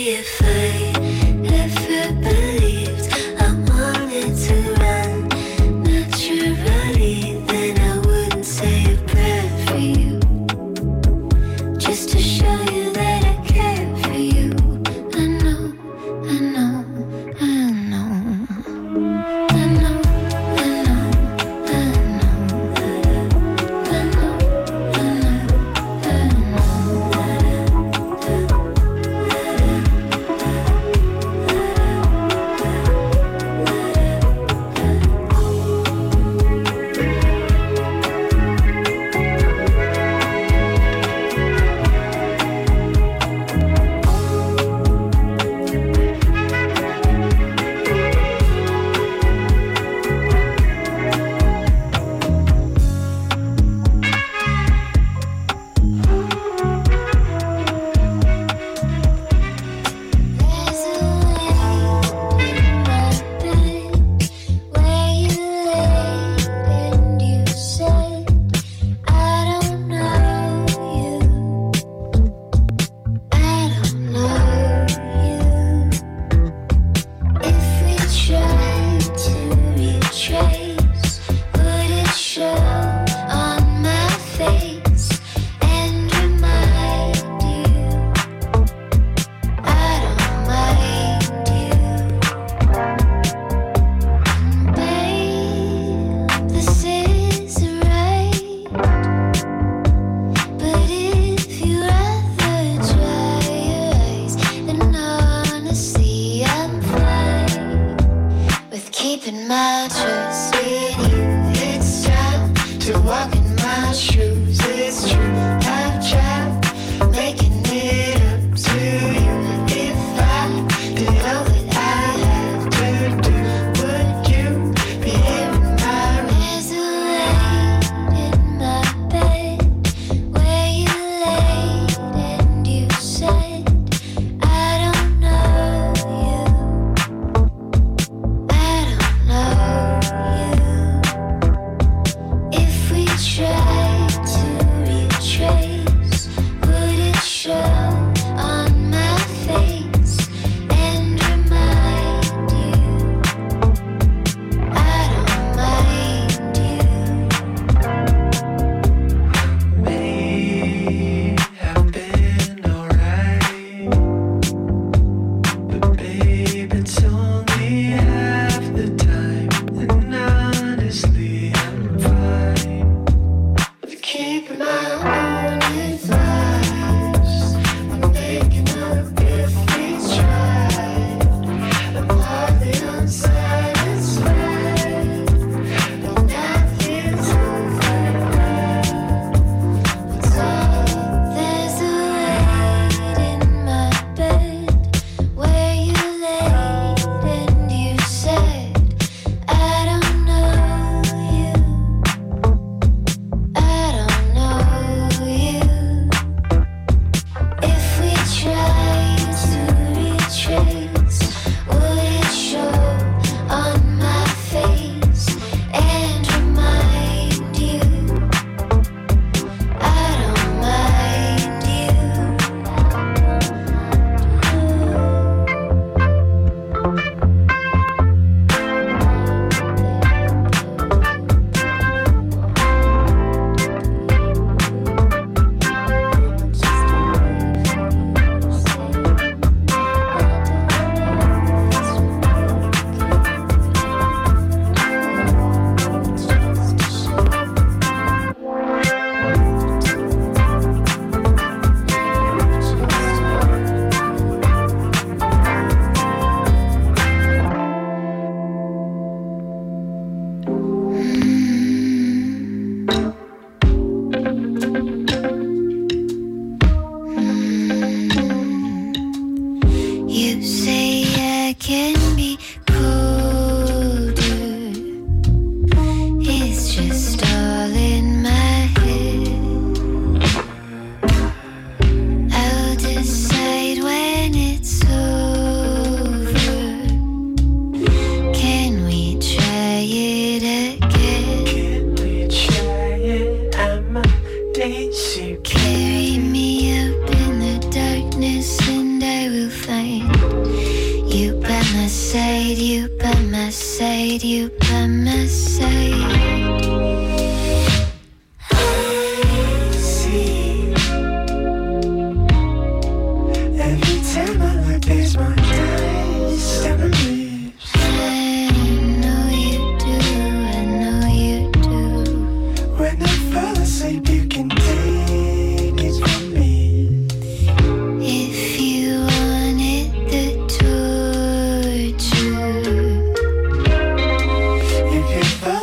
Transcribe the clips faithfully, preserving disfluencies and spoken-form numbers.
Carry me up in the darkness and I will find side, you by my side, you by my side. I see. Every time I look, there's more dice down my lips. I know you do, I know you do. When I fall asleep, you can take it from me. If you wanted the torture, If you fall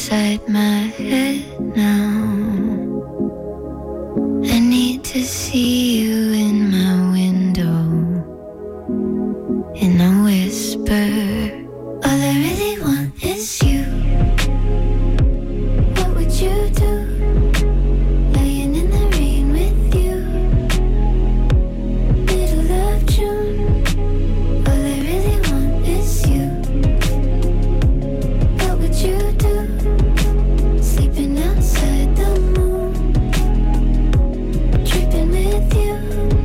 inside my head now. I need to see you in my window, and I whisper, all I really want is you. What would you do? Laying in the rain with you, middle of June. All I really want is you. What would you do? Sleeping outside the moon, tripping with you.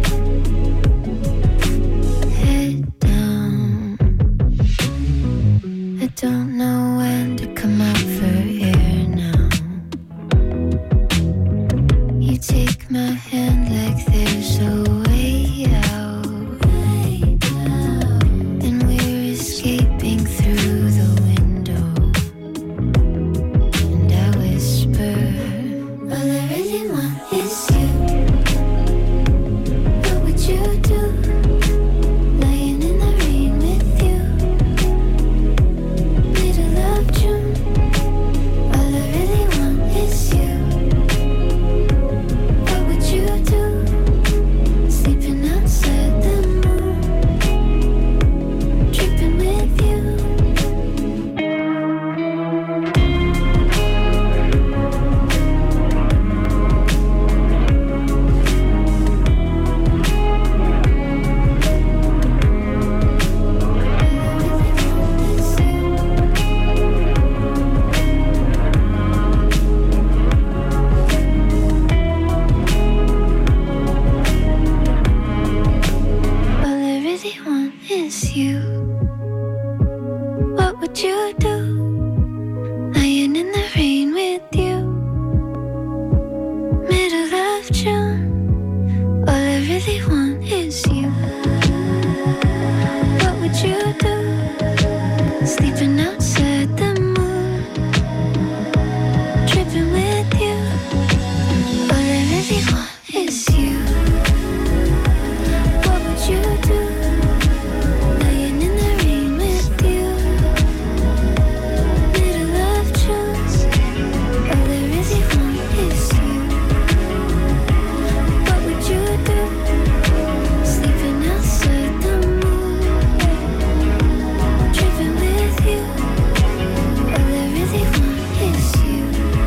Head down. I don't know when to come out for air now. You take my hand like there's a way out, and we're escaping through the window. And I whisper, all I really want is you. What would you do? Lying in the rain with you, middle of June. All I really want is you. What would you do? Sleeping outside the moon, tripping with you. All I really want is you. What would you do? Lying in the rain with you, middle of June. All I really want is you. What would you do? Sleeping outside the moon, tripping with you. All I really want is you. What would you do? Lying in the rain with you, middle of June. All I really want is you. What would you do? Sleeping outside the moon, tripping with you. All I really want is you.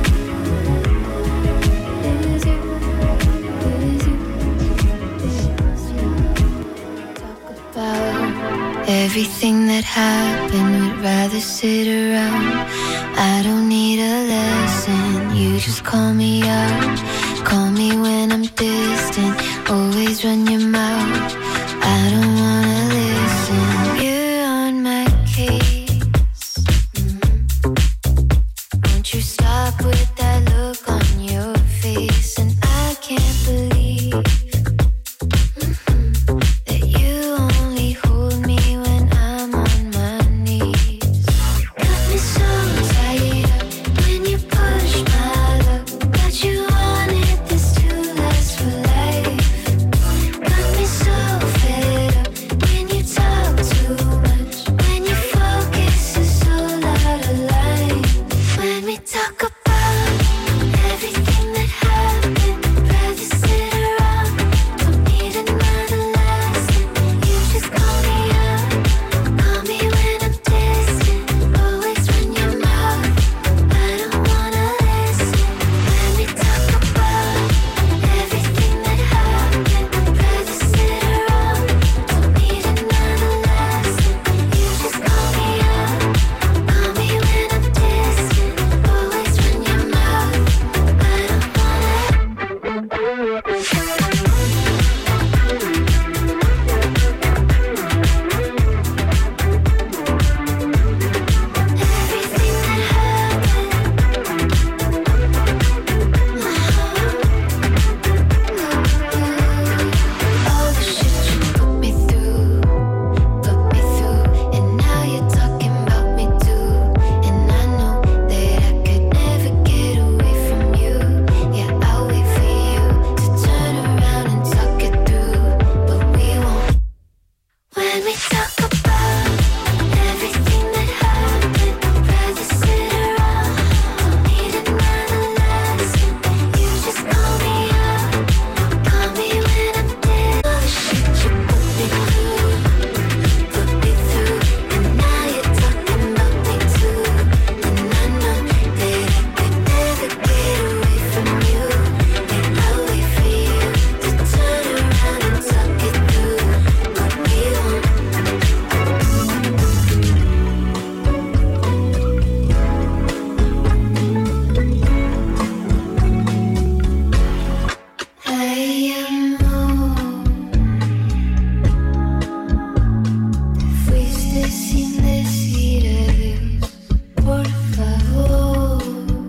Is you, is you, is you. Talk about everything that happened, would rather sit around. I don't need a lesson, you just call me out. Call me when I'm distant, always run your mouth. I don't wanna listen, you're on my case. Mhm. Won't you stop with that look on your face? And I can't believe mhm, that you only hold me when I'm on my knees. Got me so tied up when you push my luck. Got you wanted this to last for life. Got me so fed up sin decir adiós, por favor.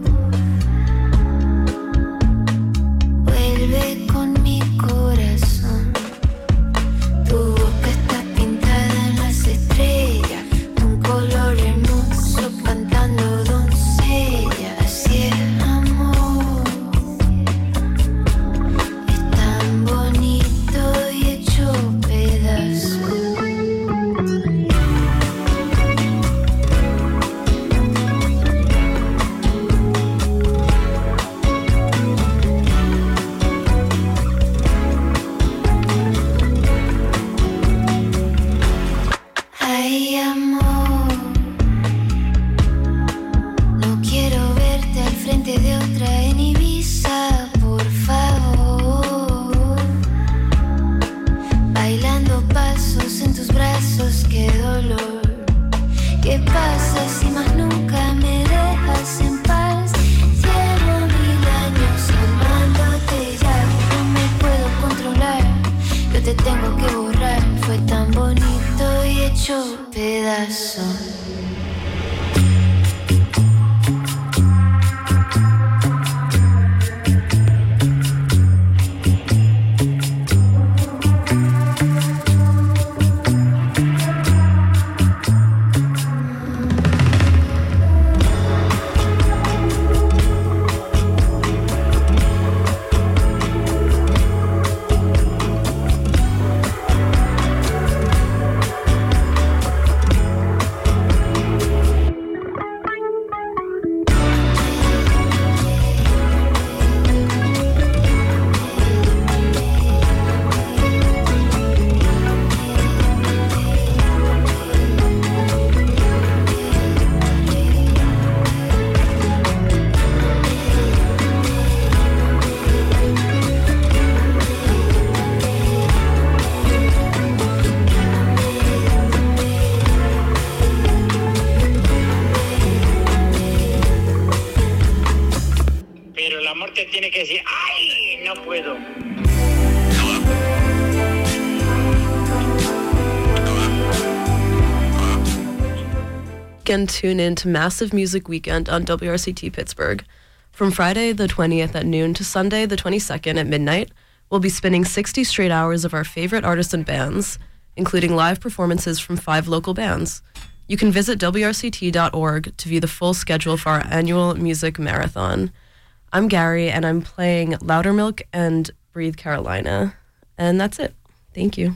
Vuelve con mi corazón. Tu boca está pintada en las estrellas, un color hermoso cantando doncella. Así es, amor, es tan bonito y hecho pedazos. Ay, amor, no quiero verte al frente de otra en Ibiza, por favor. Bailando pasos en tus brazos, qué dolor. ¿Qué pasa si más nunca me dejas en paz? Llevo mil años amándote, ya no me puedo controlar. Yo te tengo que borrar, fue tan bonito y hecho pedazos. Pero el amor te tiene que decir, ¡ay! No puedo. And tune in to Massive Music Weekend on W R C T Pittsburgh. From Friday the twentieth at noon to Sunday the twenty-second at midnight, we'll be spinning sixty straight hours of our favorite artists and bands, including live performances from five local bands. You can visit W R C T dot org to view the full schedule for our annual music marathon. I'm Gary, and I'm playing Loudermilk and Breathe Carolina. And that's it. Thank you.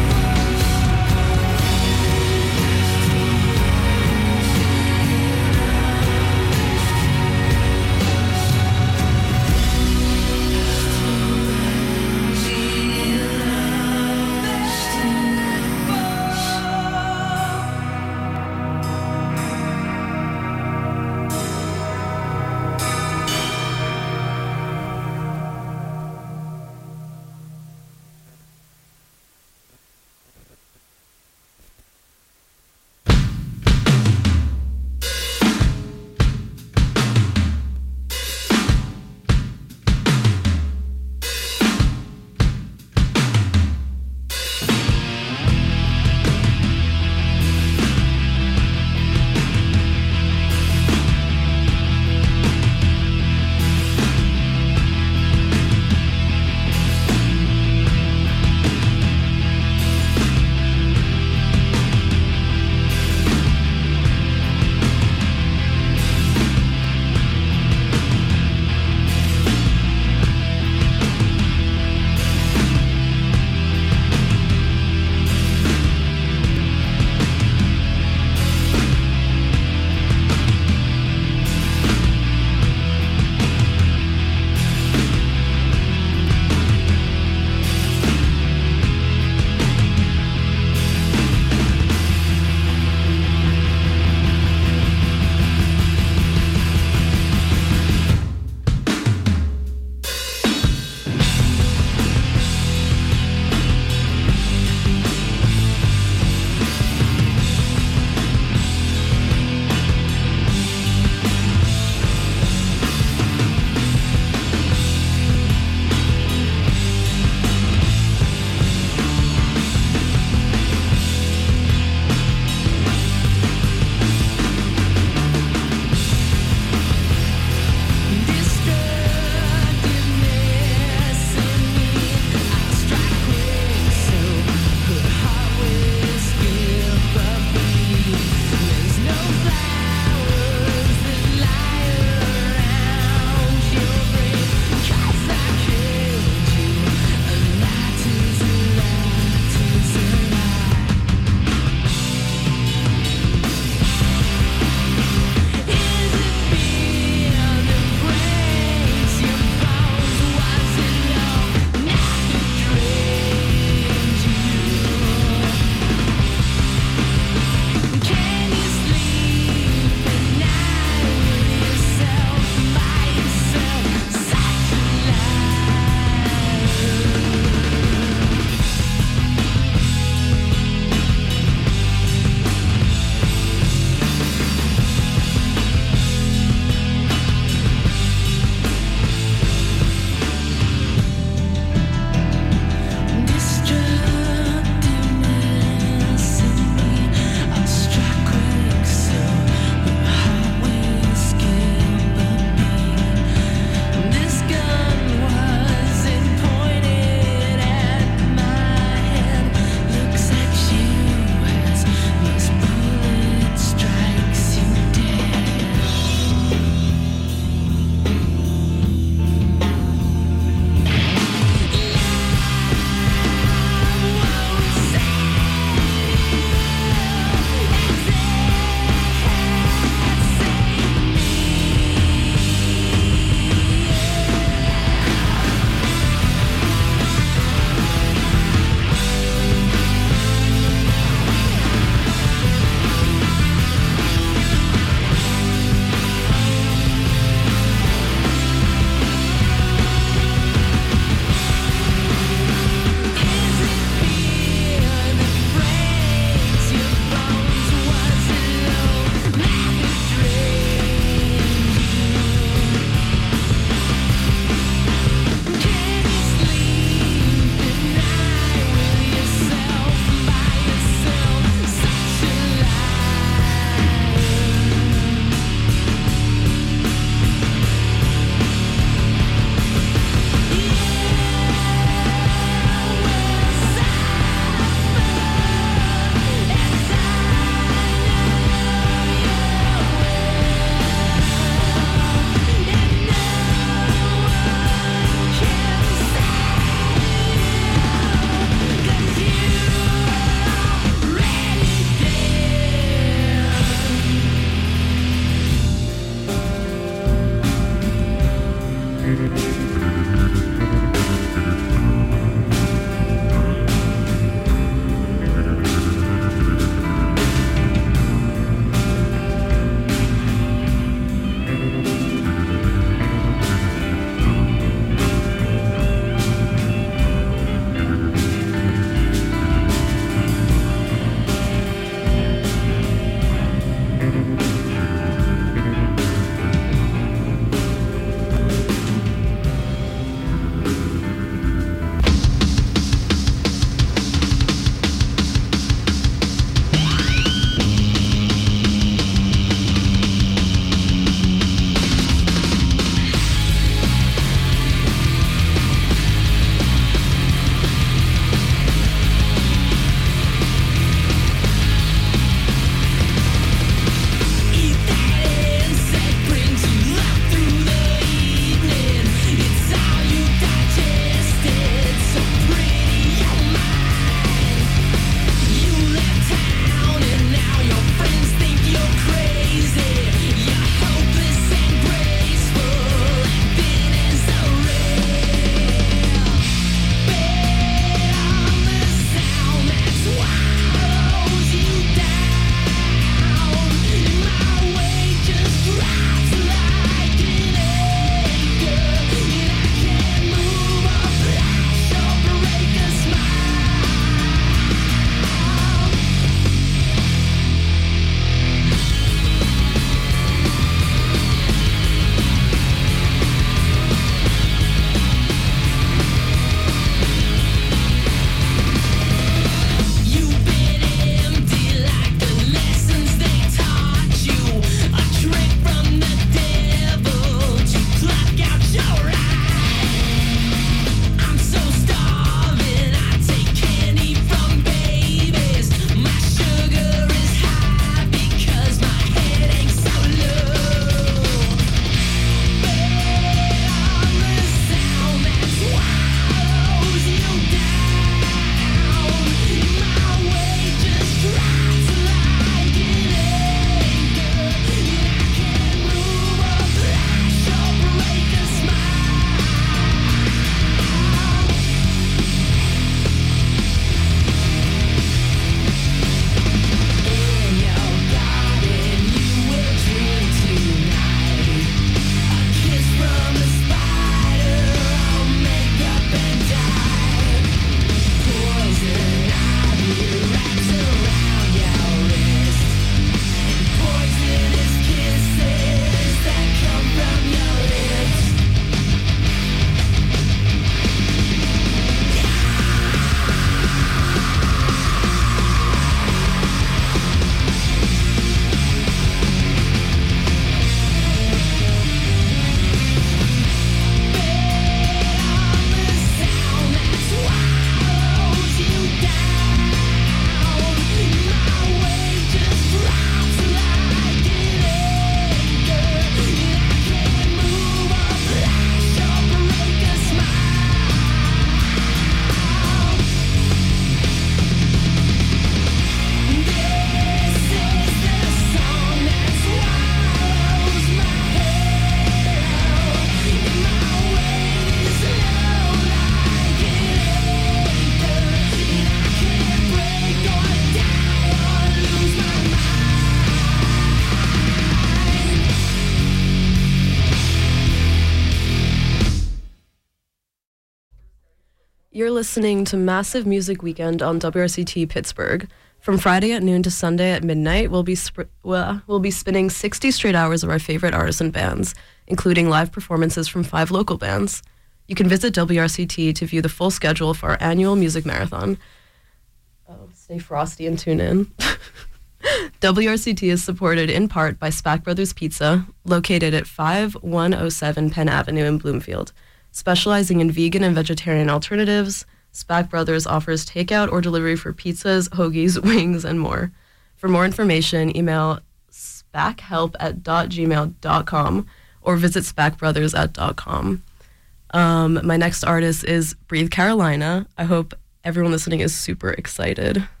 You're listening to Massive Music Weekend on W R C T Pittsburgh. From Friday at noon to Sunday at midnight, we'll be sp- well, we'll be spinning sixty straight hours of our favorite artists and bands, including live performances from five local bands. You can visit W R C T to view the full schedule for our annual music marathon. Oh, stay frosty and tune in. W R C T is supported in part by Spack Brothers Pizza, located at five one oh seven Penn Avenue in Bloomfield. Specializing in vegan and vegetarian alternatives, Spack Brothers offers takeout or delivery for pizzas, hoagies, wings, and more. For more information, email spackhelp at gmail dot com or visit spackbrothers at .com. Um, my next artist is Breathe Carolina. I hope everyone listening is super excited.